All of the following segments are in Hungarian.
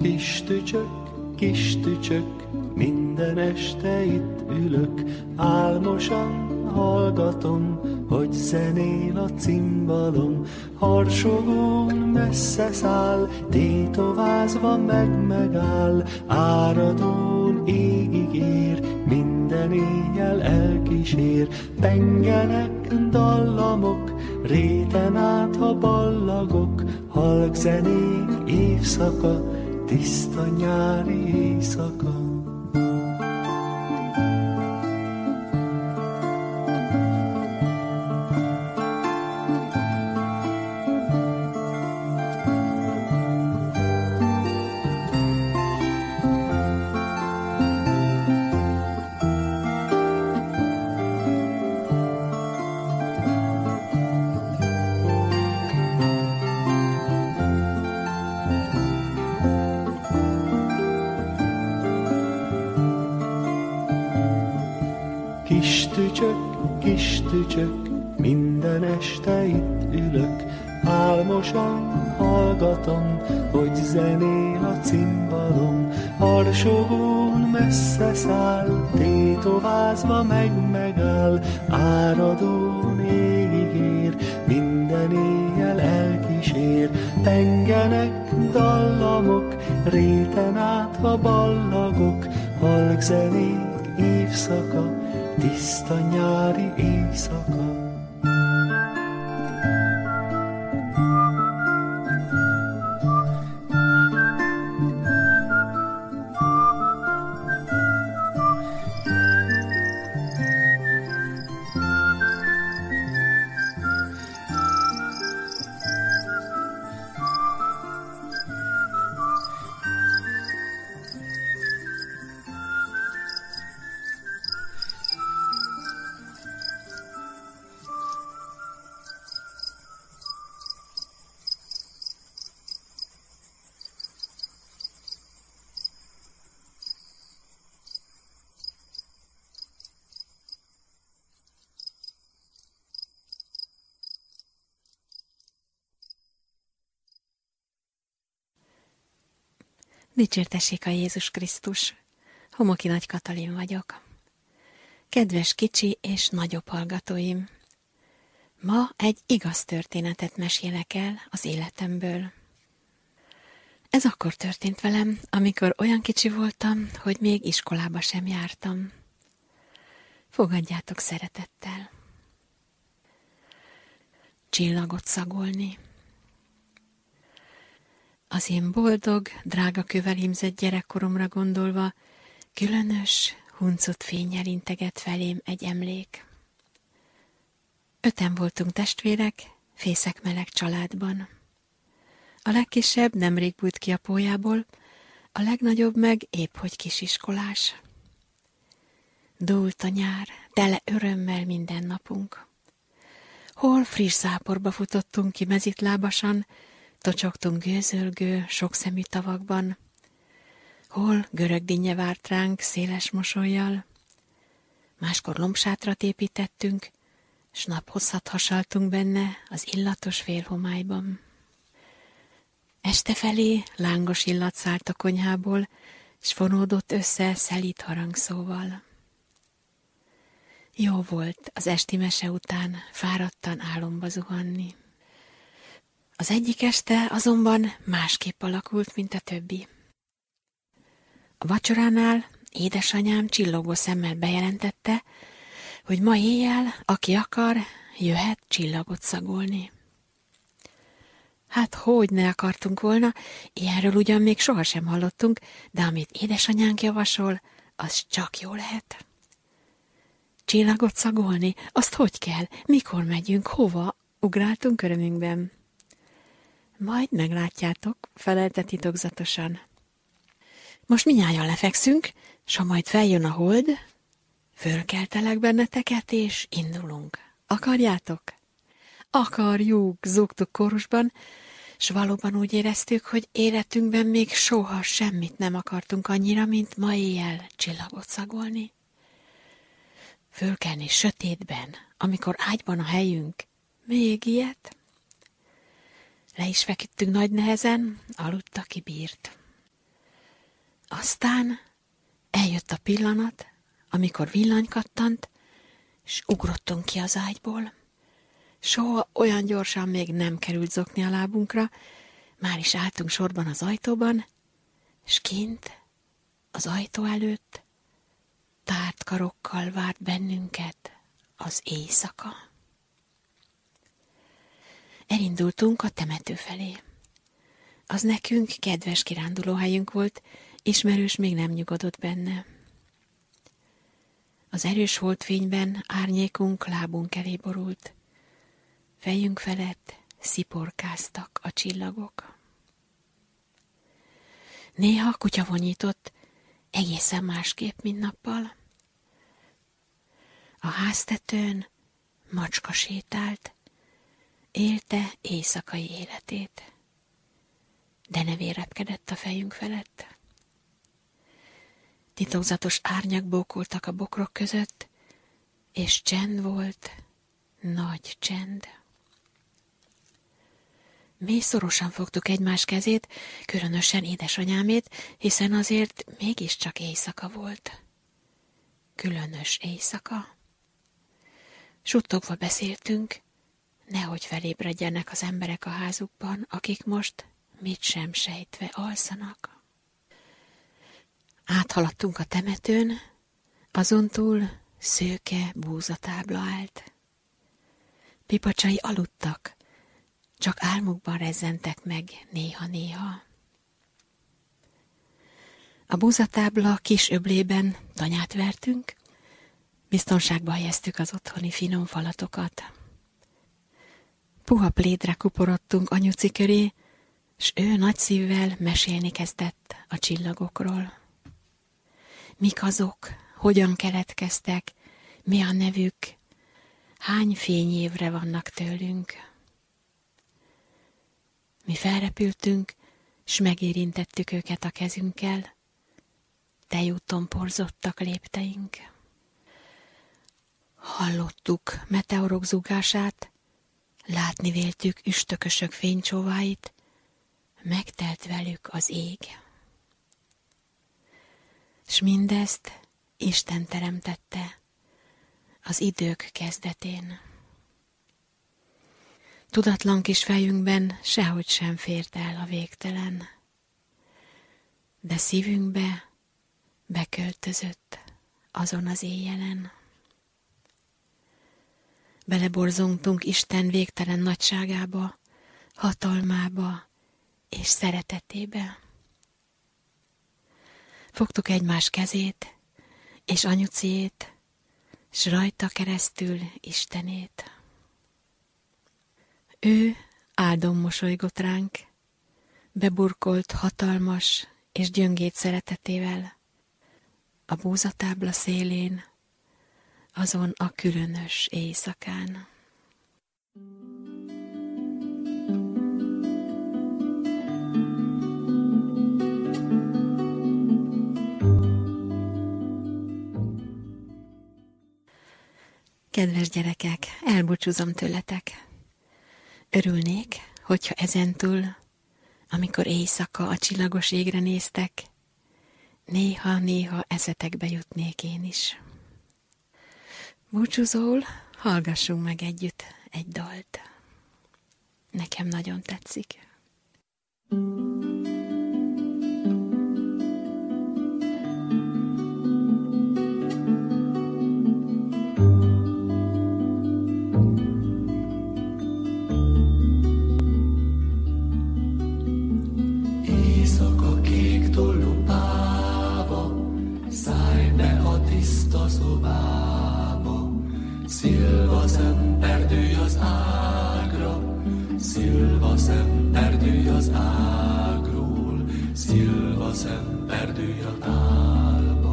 Kis tücsök, minden este itt ülök, álmosan hallgatom, hogy zenél a cimbalom. Harsogón messze száll, tétovázva megáll, áradón égig ér, minden éjjel elkísér. Pengenek dallamok, réten át a ballagok, halk zenék évszaka, tiszta nyári éjszaka. Kis tücsök, minden este itt ülök, álmosan hallgatom, hogy zenél a cimbalom. Harsogón messze száll, tétovázva megáll, áradón égig ér, minden éjjel elkísér. Pengenek dallamok, réten át a ballagok, halk zenék évszaka, tiszta nyári éjszaka. Dicsértessék a Jézus Krisztus! Homoki Nagy Katalin vagyok. Kedves kicsi és nagyobb hallgatóim! Ma egy igaz történetet mesélek el az életemből. Ez akkor történt velem, amikor olyan kicsi voltam, hogy még iskolába sem jártam. Fogadjátok szeretettel. Csillagot szagolni. Az én boldog, drága kővel hímzett gyerekkoromra gondolva, különös, huncut fénnyel integet felém egy emlék. 5 voltunk testvérek, fészek meleg családban. A legkisebb nemrég bújt ki a pólyából, a legnagyobb meg épp hogy kisiskolás. Dúlt a nyár, tele örömmel minden napunk. Hol friss záporba futottunk ki mezitlábasan, tocsogtunk gőzölgő, sokszemű tavakban, hol görög dinnye várt ránk széles mosollyal, máskor lombsátrat építettünk, s naphosszat hasaltunk benne az illatos félhomályban. Este felé lángos illat szállt a konyhából, s fonódott össze szelíd harangszóval. Jó volt az esti mese után fáradtan álomba zuhanni. Az egyik este azonban másképp alakult, mint a többi. A vacsoránál édesanyám csillogó szemmel bejelentette, hogy ma éjjel, aki akar, jöhet csillagot szagolni. Hát hogy ne akartunk volna, ilyenről ugyan még sohasem hallottunk, de amit édesanyánk javasol, az csak jó lehet. Csillagot szagolni? Azt hogy kell? Mikor megyünk? Hova? Ugráltunk örömünkben. Majd meglátjátok, felelte titokzatosan. Most mindnyájan lefekszünk, s ha majd feljön a hold, fölkeltelek benneteket, és indulunk. Akarjátok? Akarjuk, zúgtuk kórusban, s valóban úgy éreztük, hogy életünkben még soha semmit nem akartunk annyira, mint ma éjjel csillagot szagolni. Fölkelni sötétben, amikor ágyban a helyünk, még ilyet? Le is feküdtünk nagy nehezen, aludt, aki bírt. Aztán eljött a pillanat, amikor villany kattant, és ugrottunk ki az ágyból. Soha olyan gyorsan még nem került zokni a lábunkra, már is álltunk sorban az ajtóban, és kint, az ajtó előtt, tárt karokkal várt bennünket az éjszaka. Elindultunk a temető felé. Az nekünk kedves kirándulóhelyünk volt, ismerős még nem nyugodott benne. Az erős holdfényben árnyékunk lábunk elé borult. Fejünk felett sziporkáztak a csillagok. Néha kutya vonyított, egészen másképp, mint nappal. A háztetőn macska sétált, élte éjszakai életét, de nevé repkedett a fejünk felett. Titokzatos árnyak bókoltak a bokrok között, és csend volt, nagy csend. Mi szorosan fogtuk egymás kezét, különösen édesanyámét, hiszen azért mégiscsak éjszaka volt. Különös éjszaka. Suttogva beszéltünk, nehogy felébredjenek az emberek a házukban, akik most mit sem sejtve alszanak. Áthaladtunk a temetőn, azon túl szőke búzatábla állt. Pipacsai aludtak, csak álmukban rezzentek meg néha-néha. A búzatábla kis öblében tanyát vertünk, biztonságba helyeztük az otthoni finom falatokat. Puha plédre kuporodtunk anyuci köré, s ő nagy szívvel mesélni kezdett a csillagokról. Mik azok, hogyan keletkeztek, mi a nevük, hány fényévre vannak tőlünk. Mi felrepültünk, s megérintettük őket a kezünkkel, tejúton porzottak lépteink. Hallottuk meteorok zúgását, látni véltük üstökösök fénycsóváit, megtelt velük az ég. S mindezt Isten teremtette az idők kezdetén. Tudatlan kis fejünkben sehogy sem fért el a végtelen, de szívünkbe beköltözött azon az éjjelen. Beleborzongtunk Isten végtelen nagyságába, hatalmába és szeretetébe. Fogtuk egymás kezét és anyuciét, s rajta keresztül Istenét. Ő áldon mosolygott ránk, beburkolt hatalmas és gyöngéd szeretetével a búzatábla szélén, azon a különös éjszakán. Kedves gyerekek, elbúcsúzom tőletek. Örülnék, hogyha ezentúl, amikor éjszaka a csillagos égre néztek, néha-néha eszetekbe jutnék én is. Búcsúzóul hallgassunk meg együtt egy dalt. Nekem nagyon tetszik. Éjszaka kék tollú páva, szállj be a tiszta szobába. Szilva szemperdülj az ágra, szilva szemperdülj az ágról, szilva szemperdülj a tálba.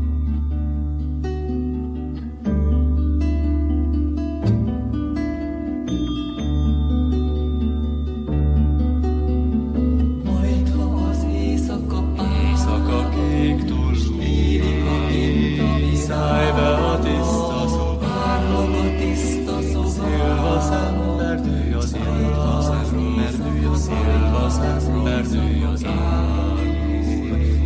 Majd ha az éjszaka kék tollú, érik a tinta, szállj be a tiszta szobába. Szilva szemperdülj az ágról, szilva szemperdülj az ágról,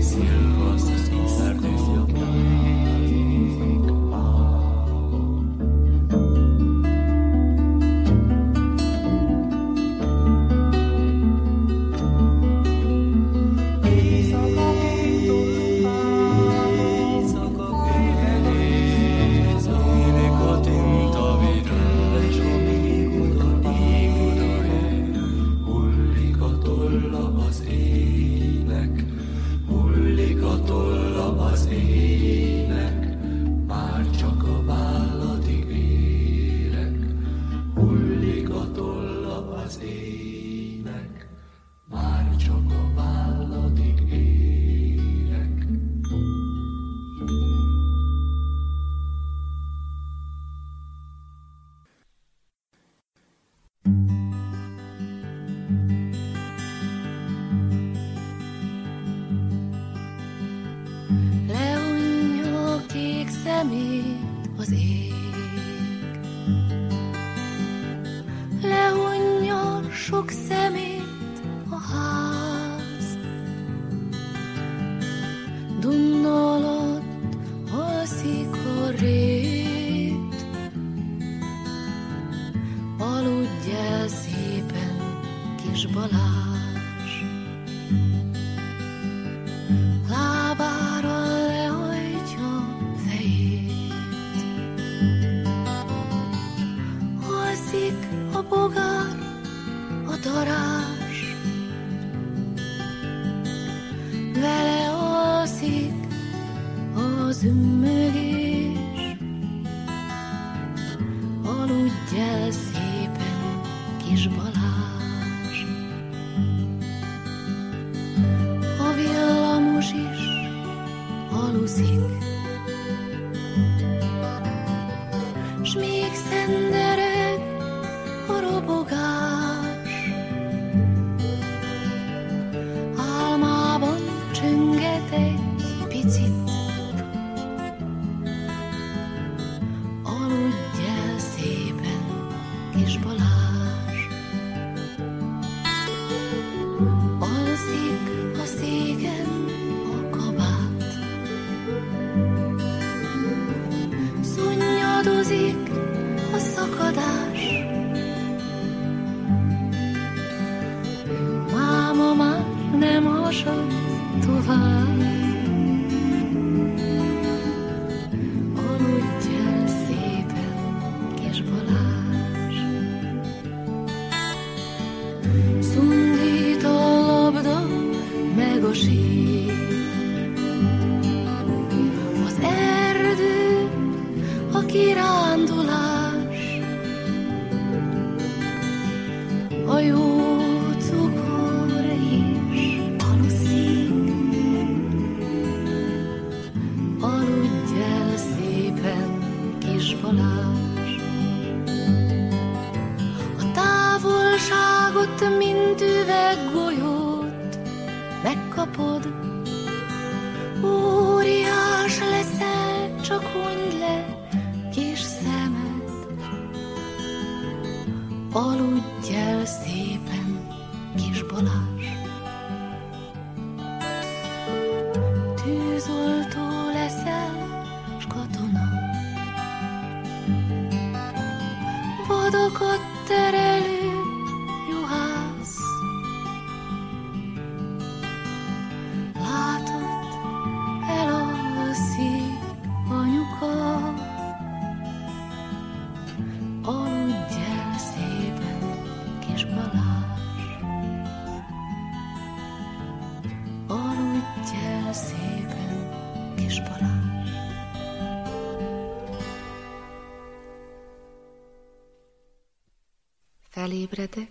Felébredek,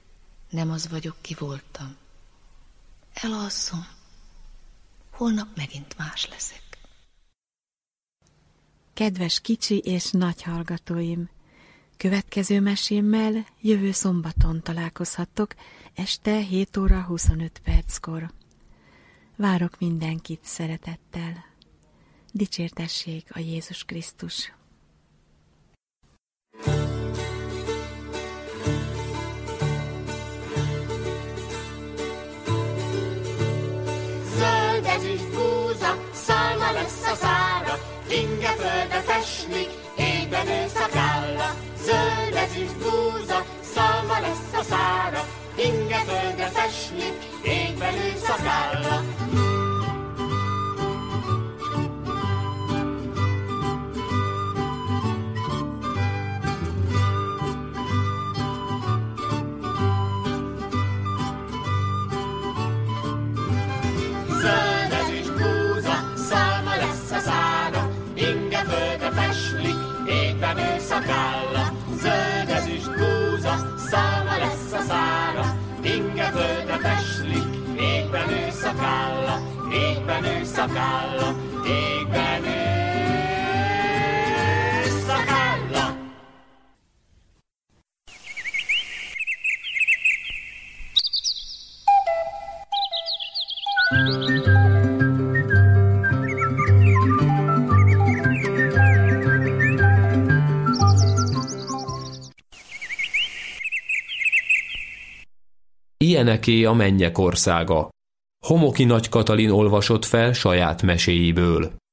nem az vagyok, ki voltam. Elalszom, holnap megint más leszek. Kedves kicsi és nagy hallgatóim! Következő mesémmel jövő szombaton találkozhattok este 7 óra 25 perckor. Várok mindenkit szeretettel. Dicsértessék a Jézus Krisztus! Zöld ezüst szalma lesz a szára, inge földre festlik, égben ő szakálla. Zöld ezüst búza, szalma lesz a szára, inge földre festlik, égben ő szakálla. Zöld ezüst búza, szalma lesz a szára, inge földre festlik, égben ő szakálla. Zöld ezüst búza, szalma lesz a szára, inge földre festlik, égben ő szakálla, égben ő szakálla, égben ő szakálla. Ilyeneké a mennyek országa. Homoki Nagy Katalin olvasott fel saját meséiből.